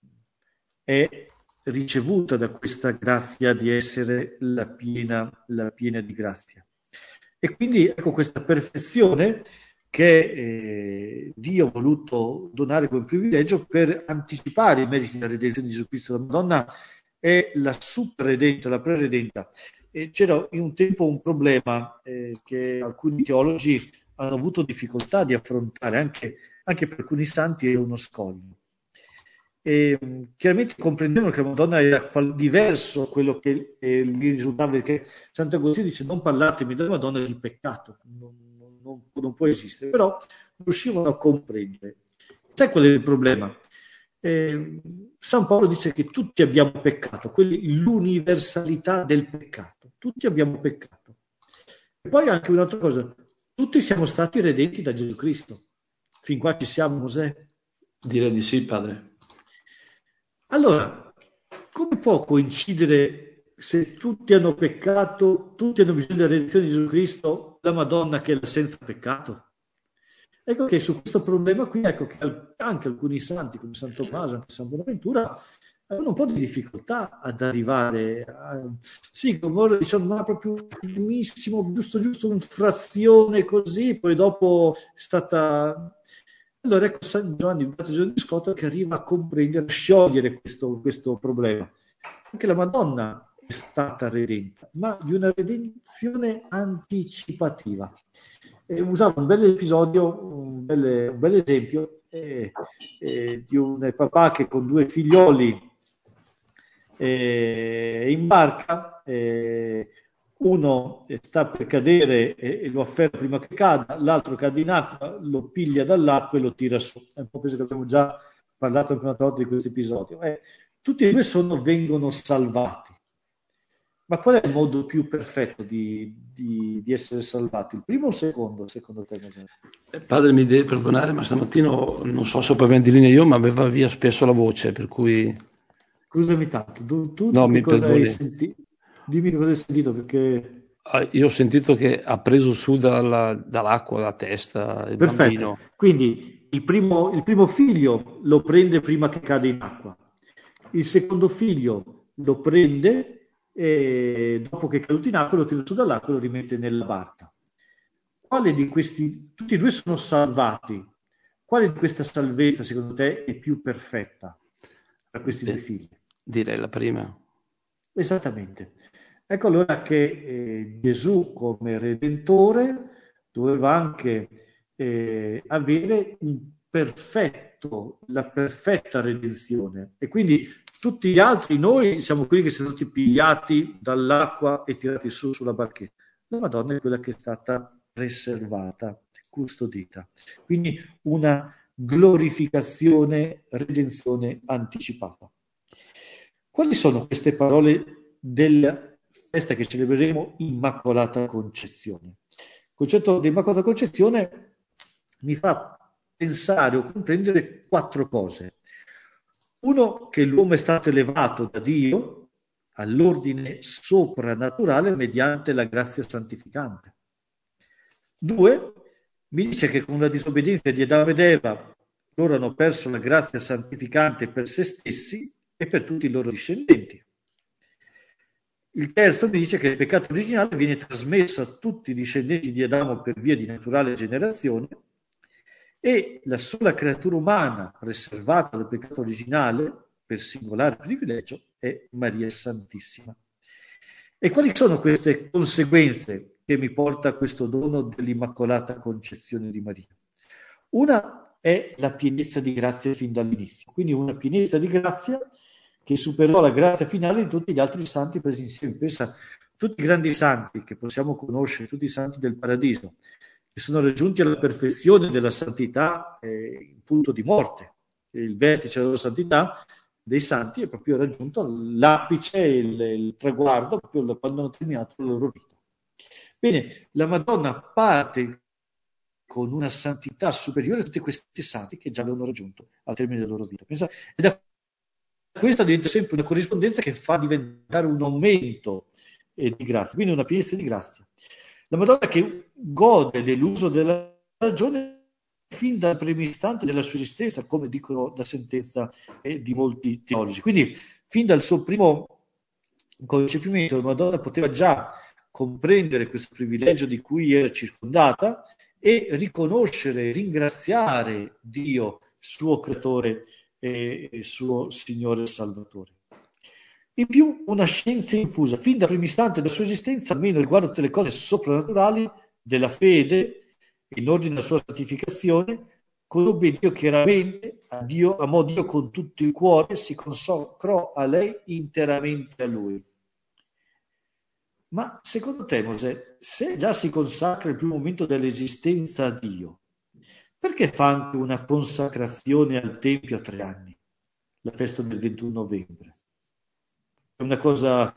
ricevuta da questa grazia di essere la piena di grazia. E quindi ecco questa perfezione che Dio ha voluto donare quel privilegio per anticipare i meriti della redenzione di Gesù Cristo. La Madonna è la super-redenta, la pre-redenta. C'era in un tempo un problema che alcuni teologi hanno avuto difficoltà di affrontare, anche per alcuni santi è uno scoglio. Chiaramente comprendevano che la Madonna era diverso quello che gli risultava, perché Sant'Agostino dice: non parlatemi della Madonna di peccato, non può esistere, però riuscivano a comprendere. Sai qual è il problema? San Paolo dice che tutti abbiamo peccato, l'universalità del peccato, tutti abbiamo peccato. E poi anche un'altra cosa: tutti siamo stati redenti da Gesù Cristo. Fin qua ci siamo, Mosè? Direi di sì, padre. Allora, come può coincidere, se tutti hanno peccato, tutti hanno bisogno della redenzione di Gesù Cristo, la Madonna che è la senza peccato? Ecco che su questo problema qui, ecco che anche alcuni santi, come San Tommaso, anche San Bonaventura, avevano un po' di difficoltà ad arrivare sì, come ora diciamo, ma proprio primissimo, giusto una frazione così, poi dopo è stata... Allora ecco San Giovanni Battista di Scotto che arriva a comprendere, a sciogliere questo problema. Anche la Madonna è stata redenta, ma di una redenzione anticipativa. Usavo un bel episodio, un bel esempio di un papà che con due figlioli in barca, uno sta per cadere e lo afferra prima che cada, l'altro cade in acqua, lo piglia dall'acqua e lo tira su. Un po' penso che abbiamo già parlato anche un'altra volta di questo episodio. Tutti e due vengono salvati. Ma qual è il modo più perfetto di essere salvati? Il primo o il secondo, secondo te? Padre, mi deve perdonare, ma stamattina non so se ho di linea io, ma aveva via spesso la voce, per cui... Scusami tanto, tu no, mi cosa perdoni. hai sentito? Dimmi cosa hai sentito, perché... Io ho sentito che ha preso su dall'acqua la testa il Perfetto. bambino. Quindi il primo figlio lo prende prima che cade in acqua. Il secondo figlio lo prende e dopo che è caduto in acqua lo tira su dall'acqua e lo rimette nella barca. Quale di questi, tutti e due sono salvati, quale di questa salvezza secondo te è più perfetta per questi due figli? Direi la prima. Esattamente. Ecco allora che Gesù come Redentore doveva anche avere la perfetta redenzione, e quindi tutti gli altri, noi siamo quelli che sono stati pigliati dall'acqua e tirati su sulla barchetta. La Madonna è quella che è stata preservata, custodita. Quindi una glorificazione, redenzione anticipata. Quali sono queste parole della festa che celebreremo, Immacolata Concezione? Il concetto di Immacolata Concezione mi fa pensare o comprendere 4 cose. Uno, che l'uomo è stato elevato da Dio all'ordine soprannaturale mediante la grazia santificante. 2, mi dice che con la disobbedienza di Adamo ed Eva loro hanno perso la grazia santificante per se stessi e per tutti i loro discendenti. Il terzo mi dice che il peccato originale viene trasmesso a tutti i discendenti di Adamo per via di naturale generazione, e la sola creatura umana preservata dal peccato originale per singolare privilegio è Maria Santissima. E quali sono queste conseguenze che mi porta a questo dono dell'Immacolata Concezione di Maria? Una è la pienezza di grazia fin dall'inizio, quindi una pienezza di grazia che superò la grazia finale di tutti gli altri santi presi insieme. Pensa a tutti i grandi santi che possiamo conoscere, tutti i santi del paradiso, che sono raggiunti alla perfezione della santità in punto di morte. Il vertice della santità dei santi è proprio raggiunto l'apice, il traguardo, proprio quando hanno terminato la loro vita. Bene, la Madonna parte con una santità superiore a tutti questi santi che già avevano raggiunto al termine della loro vita. Pensa, e da questa diventa sempre una corrispondenza che fa diventare un aumento di grazia, quindi una pienezza di grazia. La Madonna che gode dell'uso della ragione fin dal primo istante della sua esistenza, come dicono la sentenza di molti teologi. Quindi fin dal suo primo concepimento la Madonna poteva già comprendere questo privilegio di cui era circondata e riconoscere, ringraziare Dio, suo creatore e suo Signore e Salvatore. In più, una scienza infusa, fin dal primo istante della sua esistenza, almeno riguardo tutte le cose soprannaturali della fede, in ordine alla sua santificazione, conobbe Dio chiaramente, amò Dio con tutto il cuore, si consacrò a lei interamente a Lui. Ma secondo te, Mosè, se già si consacra il primo momento dell'esistenza a Dio, perché fa anche una consacrazione al Tempio a 3 anni, la festa del 21 novembre? È una cosa,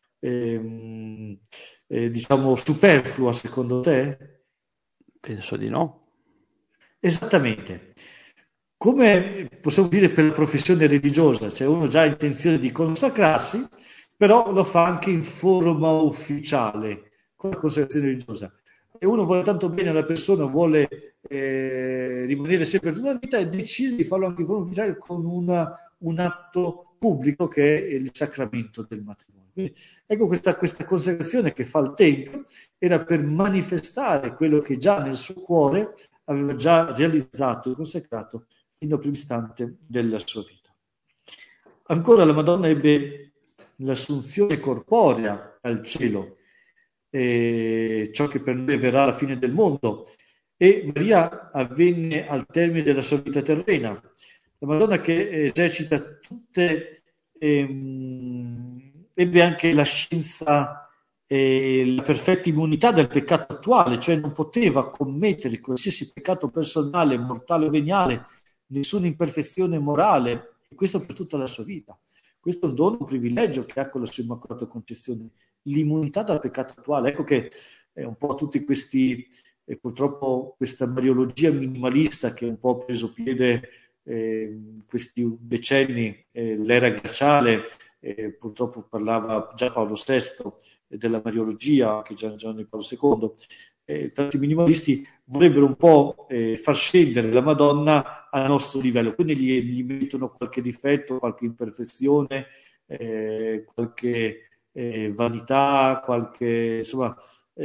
diciamo, superflua secondo te? Penso di no. Esattamente. Come possiamo dire per la professione religiosa, cioè uno già ha intenzione di consacrarsi, però lo fa anche in forma ufficiale, con la consacrazione religiosa. E uno vuole tanto bene alla persona, vuole rimanere sempre tutta la vita e decide di farlo anche in forma ufficiale con un atto pubblico che è il sacramento del matrimonio. Quindi, ecco questa consacrazione che fa il Tempio era per manifestare quello che già nel suo cuore aveva già realizzato e consacrato fino al primo istante della sua vita. Ancora la Madonna ebbe l'assunzione corporea al cielo, ciò che per noi verrà alla fine del mondo, e Maria avvenne al termine della sua vita terrena. La Madonna che esercita tutte, ebbe anche la scienza la perfetta immunità dal peccato attuale, cioè non poteva commettere qualsiasi peccato personale, mortale o veniale, nessuna imperfezione morale, e questo per tutta la sua vita. Questo è un dono, un privilegio che ha con la sua Immacolata Concezione, l'immunità dal peccato attuale. Ecco che un po' tutti questi, purtroppo questa mariologia minimalista che un po' ha preso piede in questi decenni, l'era glaciale, purtroppo parlava già Paolo VI della mariologia, anche Giovanni Paolo II, tanti minimalisti vorrebbero un po' far scendere la Madonna al nostro livello, quindi gli mettono qualche difetto, qualche imperfezione, qualche vanità, qualche insomma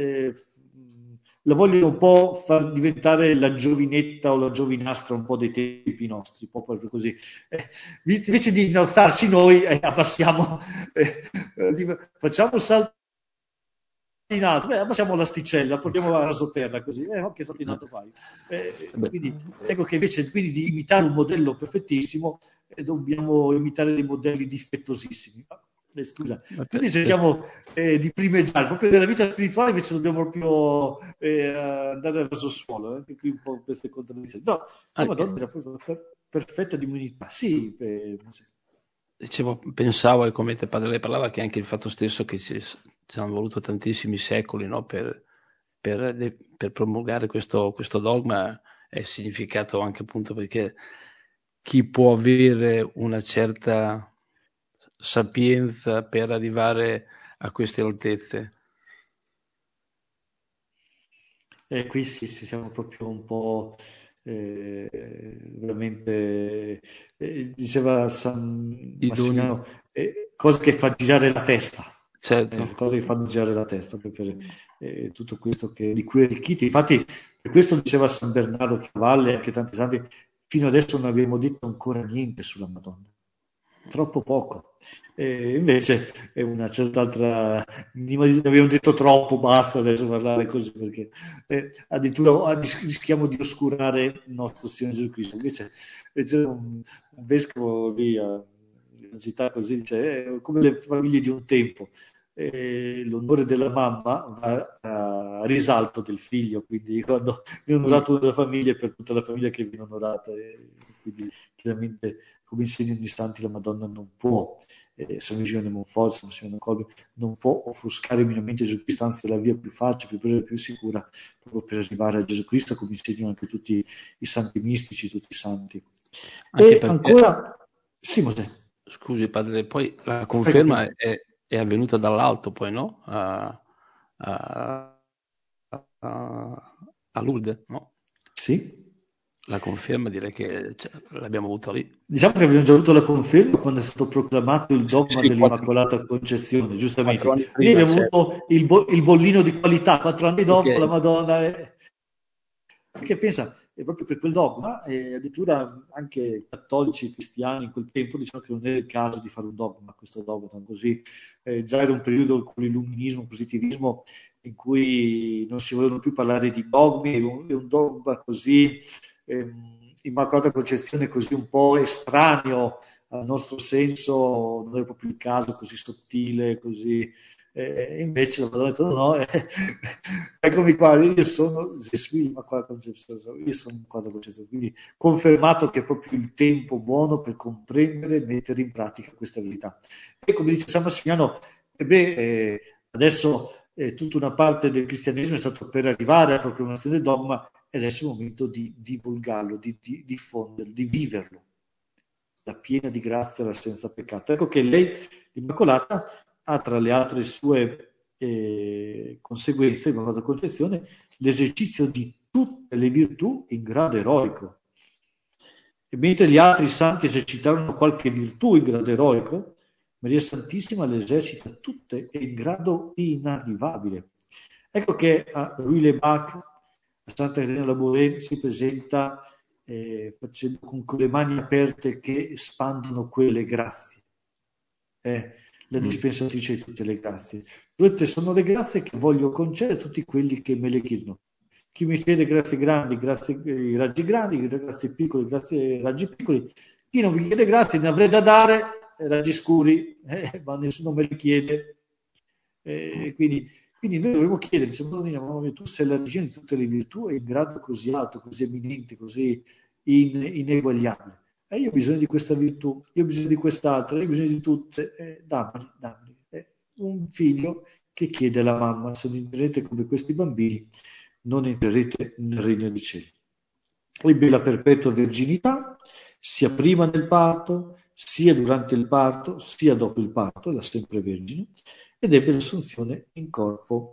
la vogliono un po' far diventare la giovinetta o la giovinastra un po' dei tempi nostri, un po' proprio così. Invece di innalzarci noi, abbassiamo, facciamo il salto in alto, abbassiamo l'asticella, portiamo la rasoterra così, che salto in alto fai? Quindi ecco che invece quindi di imitare un modello perfettissimo dobbiamo imitare dei modelli difettosissimi. Scusa, quindi cerchiamo di primeggiare, proprio nella vita spirituale invece dobbiamo proprio andare al sottosuolo, anche qui un po' queste contraddizioni. No, la Madonna era proprio perfetta di immunità. Sì, sì. Dicevo, pensavo, e come te padre lei parlava, che anche il fatto stesso che ci hanno voluto tantissimi secoli, no, per promulgare questo dogma è significato anche appunto perché chi può avere una certa sapienza per arrivare a queste altezze. Qui sì, siamo proprio un po' veramente, diceva San Massimiliano, cose che fa girare la testa. Certo. Cose che fanno girare la testa per tutto questo di cui è arricchiti. Infatti, per questo diceva San Bernardo Chiavalle e anche tanti santi, fino adesso non abbiamo detto ancora niente sulla Madonna. Troppo poco. Invece è una certa altra abbiamo detto troppo, basta adesso parlare così, perché addirittura rischiamo di oscurare il nostro Signore Gesù Cristo. Invece c'era un vescovo lì a una città così, dice come le famiglie di un tempo, l'onore della mamma va a risalto del figlio, quindi quando viene onorato della famiglia è per tutta la famiglia che viene onorata, quindi chiaramente come insegnano i santi la Madonna non può, San Vigino di Monfort, San Vigino Colby, non può offuscare minimamente Gesù Cristo, anzi è la via più facile, più breve, più sicura proprio per arrivare a Gesù Cristo, come insegnano anche tutti i santi mistici, tutti i santi. Anche e ancora sì, Mosè. Scusi padre, poi la conferma è avvenuta dall'alto poi, no? A Lourdes, no? Sì. La conferma direi che l'abbiamo avuta lì. Diciamo che abbiamo già avuto la conferma quando è stato proclamato il dogma dell'Immacolata Concezione, giustamente. Lì abbiamo avuto il bollino di qualità, 4 anni dopo la Madonna perché pensa, è proprio per quel dogma, e addirittura anche cattolici e cristiani in quel tempo dicevano che non era il caso di fare un dogma, questo dogma così. Già era un periodo con l'illuminismo, il positivismo, in cui non si volevano più parlare di dogmi, e un dogma così, Immacolata Concezione così un po' estraneo al nostro senso, non è proprio il caso, così sottile, così. Invece la Madonna ha detto no, eccomi qua, io sono Gesù, Immacolata Concezione, io sono Immacolata Concezione, quindi confermato che è proprio il tempo buono per comprendere e mettere in pratica questa verità. E come dice San Massimiliano, adesso tutta una parte del cristianesimo è stato per arrivare alla proclamazione del dogma, e adesso è il momento di divulgarlo, di diffonderlo, di viverlo, la piena di grazia e la senza peccato. Ecco che lei, l'Immacolata, ha tra le altre sue conseguenze, l'Immacolata Concezione, l'esercizio di tutte le virtù in grado eroico. E mentre gli altri santi esercitarono qualche virtù in grado eroico, Maria Santissima le esercita tutte e in grado inarrivabile. Ecco che a Ruy Lebac, a Santa Elena Labouré, si presenta facendo con quelle mani aperte che espandono quelle grazie. La dispensatrice di tutte le grazie. Queste sono le grazie che voglio concedere a tutti quelli che me le chiedono. Chi mi chiede grazie grandi, grazie raggi grandi, grazie piccoli, grazie raggi piccoli. Chi non mi chiede grazie ne avrei da dare, raggi scuri, ma nessuno me li chiede. Quindi noi dovremmo chiedere, mamma mia, tu sei la regina di tutte le virtù, è in grado così alto, così eminente, così ineguagliabile. E io ho bisogno di questa virtù, io ho bisogno di quest'altra, io ho bisogno di tutte, dammeli. Un figlio che chiede alla mamma: se entrerete come questi bambini, non entrerete nel regno dei cieli. Ebbe la perpetua verginità, sia prima del parto, sia durante il parto, sia dopo il parto, era sempre vergine, ed ebbe l'assunzione in corpo,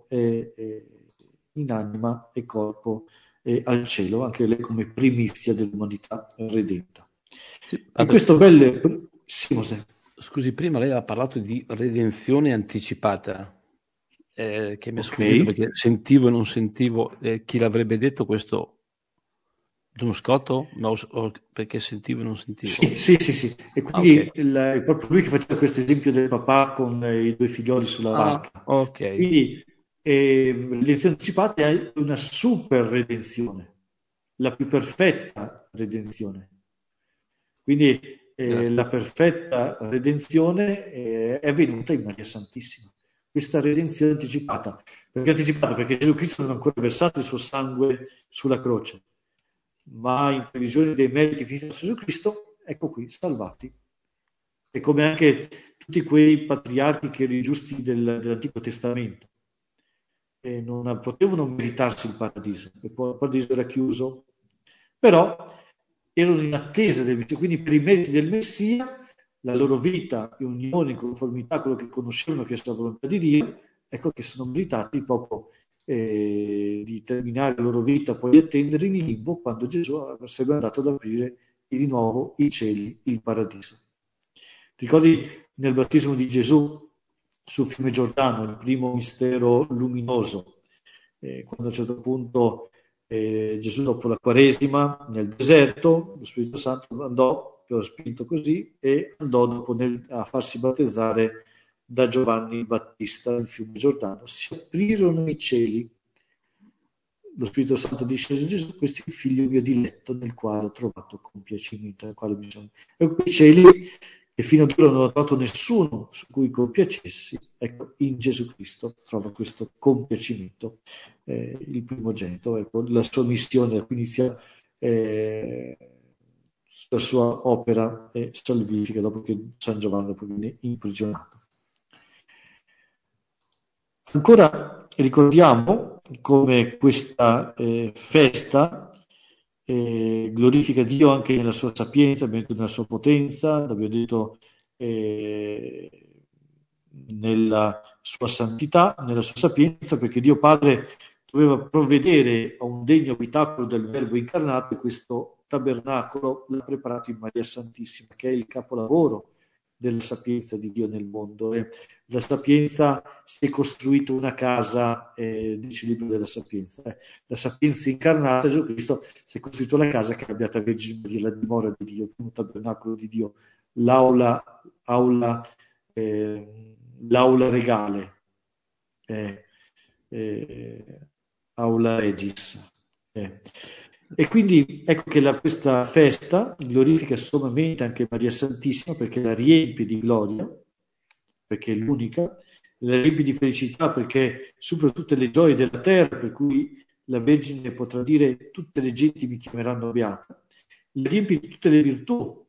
in anima e corpo al cielo, anche lei come primizia dell'umanità redenta. Sì, E questo belle... Sì, Mosè. Scusi, prima lei ha parlato di redenzione anticipata, che mi è sfuggito perché sentivo e non sentivo. Chi l'avrebbe detto questo? Don Scotto? No, perché sentivo e non sentivo. Sì. E quindi è proprio lui che faceva questo esempio del papà con i due figlioli sulla barca. Ok. Quindi redenzione anticipata è una super redenzione, la più perfetta redenzione. Quindi la perfetta redenzione è avvenuta in Maria Santissima. Questa redenzione anticipata. Perché anticipata? Perché Gesù Cristo non ha ancora versato il suo sangue sulla croce, ma in previsione dei meriti finiti di Gesù Cristo, ecco qui, salvati. E come anche tutti quei patriarchi che erano giusti dell'Antico Testamento. Non potevano meritarsi il paradiso, perché poi il paradiso era chiuso, però erano in attesa del Messia, quindi per i meriti del Messia, la loro vita in unione, in conformità a quello che conoscevano che è la volontà di Dio, ecco che sono meritati proprio di terminare la loro vita, poi attendere in limbo quando Gesù sarebbe andato ad aprire di nuovo i cieli, il paradiso. Ti ricordi nel battesimo di Gesù sul fiume Giordano, il primo mistero luminoso, quando a un certo punto Gesù dopo la Quaresima nel deserto, lo Spirito Santo andò, lo ha spinto così, e andò dopo a farsi battezzare da Giovanni Battista nel fiume Giordano. Si aprirono i cieli, lo Spirito Santo dice a Gesù: questo è il figlio mio diletto nel quale ho trovato compiacimento, nel quale bisogna. E quei cieli che fino ad ora non ho trovato nessuno su cui compiacessi, ecco, in Gesù Cristo trova questo compiacimento, il primogenito, ecco, la sua missione, quindi inizia la sua opera salvifica dopo che San Giovanni viene imprigionato. Ancora ricordiamo come questa festa glorifica Dio anche nella sua sapienza, nella sua potenza, l'abbiamo detto, nella sua santità, nella sua sapienza, perché Dio Padre doveva provvedere a un degno abitacolo del Verbo incarnato, e questo tabernacolo l'ha preparato in Maria Santissima, che è il capolavoro della sapienza di Dio nel mondo. La sapienza si è costruita una casa, dice il libro della Sapienza. La sapienza incarnata, Gesù Cristo, si è costruito la casa che è la Beata Vergine Maria, la dimora di Dio, il primo tabernacolo di Dio, l'aula regale, aula regis. E quindi ecco che questa festa glorifica sommamente anche Maria Santissima, perché la riempie di gloria, perché è l'unica, la riempie di felicità perché supera tutte le gioie della terra, per cui la Vergine potrà dire: tutte le genti mi chiameranno beata. La riempie di tutte le virtù,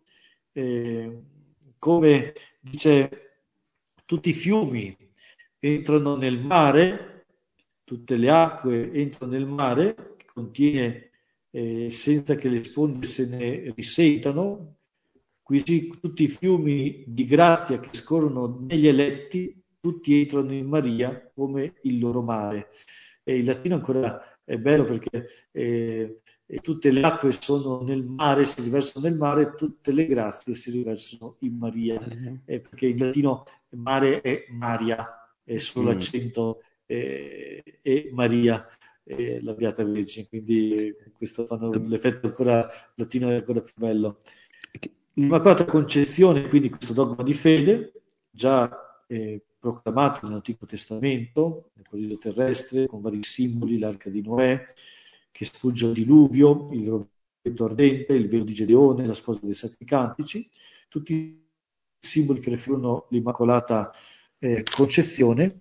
come dice, tutti i fiumi entrano nel mare, tutte le acque entrano nel mare, che contiene senza che le sponde se ne risentano. Quindi tutti i fiumi di grazia che scorrono negli eletti, tutti entrano in Maria come il loro mare. E il latino ancora è bello perché tutte le acque sono nel mare, si riversano nel mare, tutte le grazie si riversano in Maria. Perché in latino mare è Maria, è solo l'accento e Maria, la Beata Vergine, quindi questo fanno l'effetto ancora latino è ancora più bello. L'Immacolata Concezione, quindi questo dogma di fede, già proclamato nell'Antico Testamento, nel Paradiso terrestre, con vari simboli, l'arca di Noè, che sfugge al diluvio, il rovetto ardente, il velo di Gedeone, la sposa dei Sacri Cantici, tutti simboli che riflettono l'Immacolata Concezione,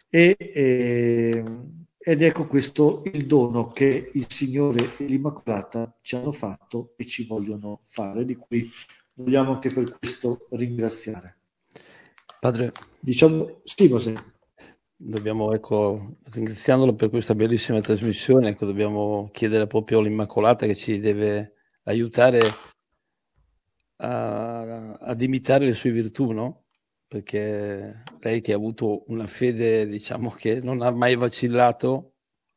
ed ecco questo il dono che il Signore e l'Immacolata ci hanno fatto e ci vogliono fare, di cui vogliamo anche per questo ringraziare. Padre, diciamo sì, Mosè. Dobbiamo, ringraziandolo per questa bellissima trasmissione, dobbiamo chiedere proprio all'Immacolata che ci deve aiutare ad imitare le sue virtù, no? Perché lei che ha avuto una fede, diciamo, che non ha mai vacillato,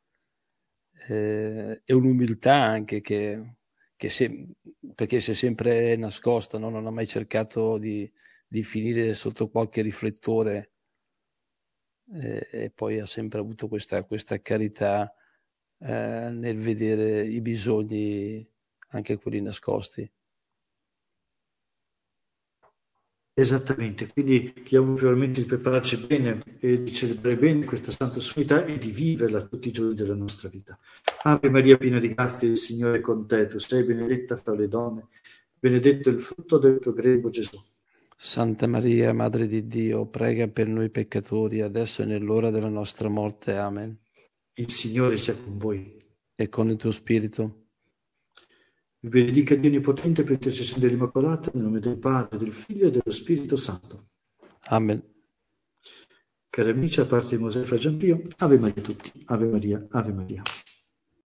e un'umiltà anche perché si è sempre nascosta, no? Non ha mai cercato di finire sotto qualche riflettore, e poi ha sempre avuto questa carità nel vedere i bisogni, anche quelli nascosti. Esattamente, quindi chiediamo veramente di prepararci bene e di celebrare bene questa Santa Solennità e di viverla tutti i giorni della nostra vita. Ave Maria, piena di grazia, il Signore è con te, tu sei benedetta fra le donne, benedetto il frutto del tuo grembo, Gesù. Santa Maria, Madre di Dio, prega per noi peccatori, adesso e nell'ora della nostra morte. Amen. Il Signore sia con voi. E con il tuo spirito. Vi benedica Dio Onnipotente per intercessione dell'Immacolata, nel nome del Padre, del Figlio e dello Spirito Santo. Amen. Cari amici, a parte di Mosè Fra Giampio, Ave Maria a tutti, Ave Maria, Ave Maria.